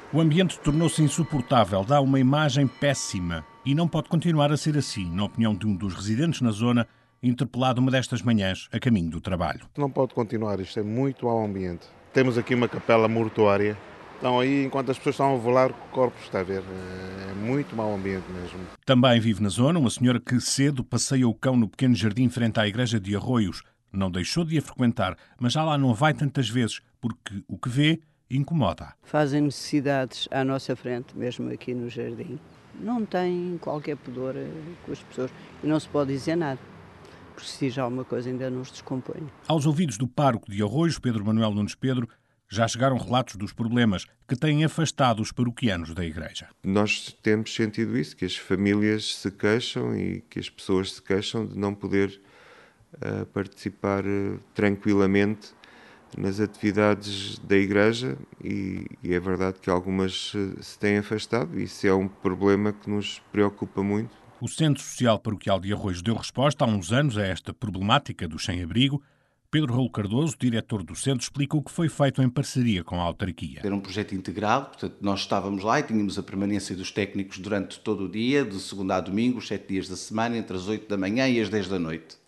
O ambiente tornou-se insuportável, dá uma imagem péssima e não pode continuar a ser assim, na opinião de um dos residentes na zona, interpelado uma destas manhãs a caminho do trabalho. Não pode continuar, isto é muito mau ambiente. Temos aqui uma capela mortuária. Então aí, enquanto as pessoas estão a velar corpos, está a ver, é muito mau ambiente mesmo. Também vive na zona uma senhora que cedo passeia o cão no pequeno jardim frente à igreja de Arroios. Não deixou de a frequentar, mas já lá não vai tantas vezes, porque o que vê incomoda. Fazem necessidades à nossa frente, mesmo aqui no jardim. Não tem qualquer pudor com as pessoas e não se pode dizer nada, porque se diz alguma coisa ainda nos descompõe. Aos ouvidos do pároco de Arroios, Pedro Manuel Nunes Pedro, já chegaram relatos dos problemas que têm afastado os paroquianos da igreja. Nós temos sentido isso, que as famílias se queixam e que as pessoas se queixam de não poder participar tranquilamente nas atividades da igreja e é verdade que algumas se têm afastado e isso é um problema que nos preocupa muito. O Centro Social Paroquial de Arroios deu resposta há uns anos a esta problemática do sem-abrigo. Pedro Raul Cardoso, diretor do centro, explica o que foi feito em parceria com a autarquia. Era um projeto integrado, portanto nós estávamos lá e tínhamos a permanência dos técnicos durante todo o dia, de segunda a domingo, os 7 dias da semana, entre as 8 da manhã e as 10 da noite.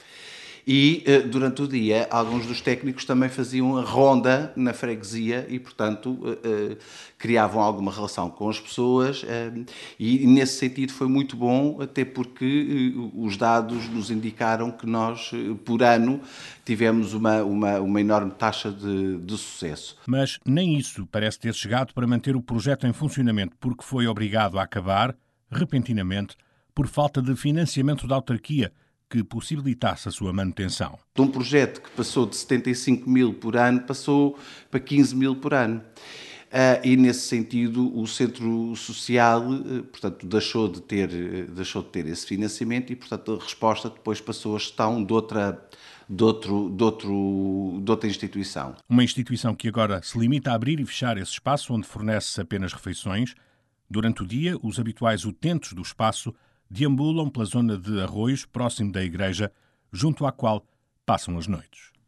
E durante o dia, alguns dos técnicos também faziam a ronda na freguesia e, portanto, criavam alguma relação com as pessoas e, nesse sentido, foi muito bom, até porque os dados nos indicaram que nós, por ano, tivemos uma enorme taxa de sucesso. Mas nem isso parece ter chegado para manter o projeto em funcionamento, porque foi obrigado a acabar, repentinamente, por falta de financiamento da autarquia, que possibilitasse a sua manutenção. De um projeto que passou de 75 mil por ano, passou para 15 mil por ano. E, nesse sentido, o Centro Social, portanto, deixou de ter esse financiamento e, portanto, a resposta depois passou a gestão de outra instituição. Uma instituição que agora se limita a abrir e fechar esse espaço onde fornece apenas refeições. Durante o dia, os habituais utentes do espaço deambulam pela zona de Arroios, próximo da igreja, junto à qual passam as noites.